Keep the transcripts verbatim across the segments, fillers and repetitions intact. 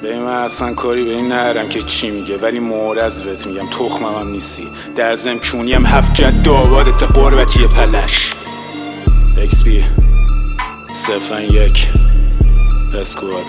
به من اصلا کاری به این ندارم که چی میگه، ولی مورز بهت میگم تخمم هم نیستی. در ضمن کونی هم هفت جد آبادت قربتی پلش. ایکس پی صفن یک اسکوات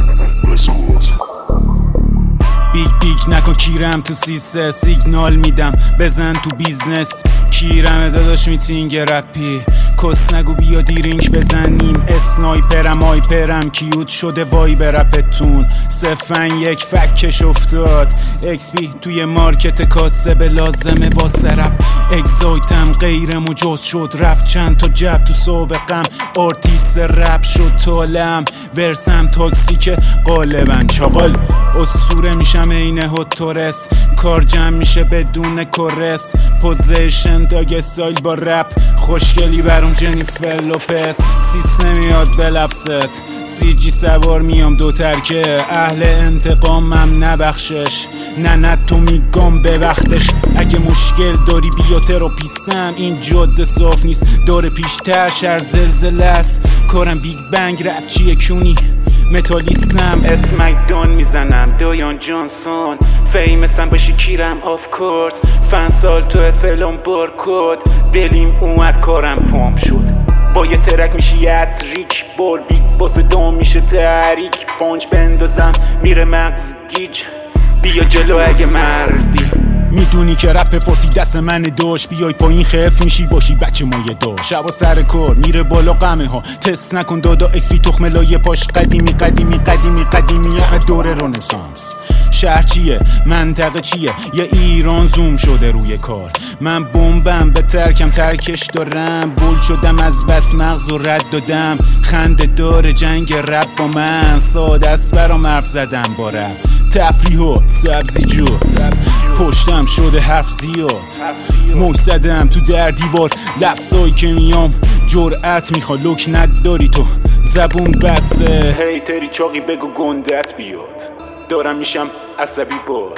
بیگ بیگ نکن کیرم تو سیسه، سیگنال میدم بزن تو بیزنس. کیرم داداش میتینگ رپی، کس نگو بیا دیرینگ بزنیم. اسنایپرم آیپرم کیوت شده وای به رپتون. صفن یک فکش افتاد. ایکس پی توی مارکت کاسه به لازمه واسه رپ. اگزایتم غیر مجاز شد، رفت چند تا جب تو سابقم. آرتیست رپ شد تالم، ورسم تاکسیک غالبا چاقال. اسطوره میشم اینه هوت تورس، کار جمع میشه بدون کورس. پوزیشن داگ استایل با رپ، خوشگلی برام جنیفر لوپس. سیستم میاد به لفظت، سی جی سوار میام دو ترکه. اهل انتقامم نبخشش، نه نه تو میگم به وقتش. اگه مشکل داری بیا تراپیستم، این جاده صاف نیست داره پیشتر. شهر زلزله است کارم بیگ بنگ. رپ چیه کونی متالیستم، اسمک دون میزنم دایان جانسون. فیمسم باشی کیرم آف کورس، فن سال تو فلان بارکود. دلیم اومد کارم پام شد، با یه ترک میشه یتریک. بار بیگ باز دام میشه تحریک. پانچ بندازم میره مغز گیج، بیا جلو اگه مردی. میدونی که رپ فارسی دست من داشت، بیای پایین خف میشی باشی بچه مایه داشت. شبا سر کار میره بالا قمه ها، تست نکن دادا ایکس پی تخم لایه پاش. قدیمی قدیمی قدیمی قدیمی یه دور رنسانس. شهر چیه منطقه چیه، یه ایران زوم شده روی کار. من بمبم به ترکم ترکش دارم، بول شدم از بس مغز و رد دادم. خنده داره جنگ رپ با من، ساده است برام حرف زدم با رپ. تفریحات سبزی جات، پشتم شده حرف زیاد. موج زدم تو در دیوار، لفظایی که میام جرأت میخوا. لوک نداری تو زبون بسه، هیتری چاقی بگو گندت بیاد. دارم میشم عصبی باز،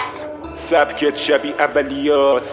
سبکت شبیه اولیاس.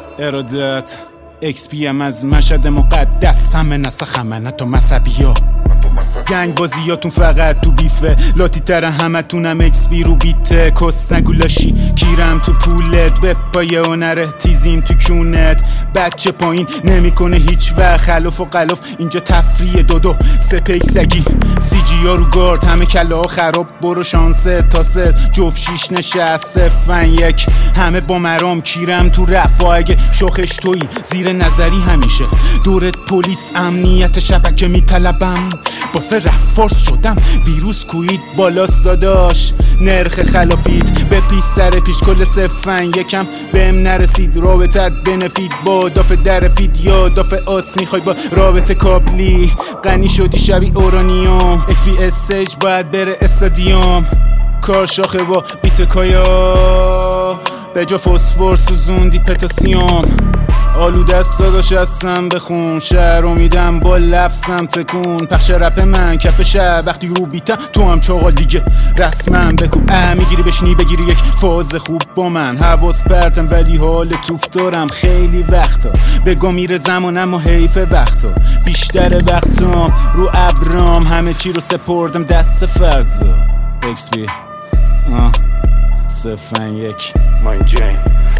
ارادت ایکس پی ام از مشهد مقدس، همه نسخ همه نه تو مذهبی ها. گنگ بازیاتون فقط تو بیفه، لاتی تر همه تونم ایکس پی رو بیته. کس نگو لاشی کیرم تو پولت، به پایه و نره تیزیم تو کونت. بچه پایین نمیکنه هیچ وقت خلاف و قلاف، اینجا تفریه دودو سپیک سگی. سی جی ها رو گارد همه کله ها خراب، برو شانسه تا ست جفت شیش نشسته. فن یک همه با مرام کیرم تو رفا. اگه شاخش توی زیر نظری همیشه دورت پلیس امنیت شبکه میطلبم. باسه رفت فارس شدم ویروس کوید بالا داداش. نرخ خلافیت به پیش سر پیش کل صفن یکم بهم نرسید. رابطت بنفید با داف در فید یا داف آس. میخوای با رابطه کابلی غنی شدی شبی اورانیوم. ایکس پی استیج باید بره استادیوم. کار شاخه با بیت کایا، به جا فسفور سوزوندی پتاسیم. آلوده است داداش هستم بخون، شهر رو میدم با لفظم تکون. پخش رپ من کف شهر وقتی رو بیتم، تو هم چاقال دیگه رسمم بکن. اه میگیری بشنی بگیری یک فاز خوب با من. حواس پرتم ولی حال توپ دارم خیلی وقتا. بگو میره زمانم و حیف وقتا. بیشتر وقتام رو ابرام، همه چی رو سپردم دست فردا. ایکس پی آه صفن یک مای جین.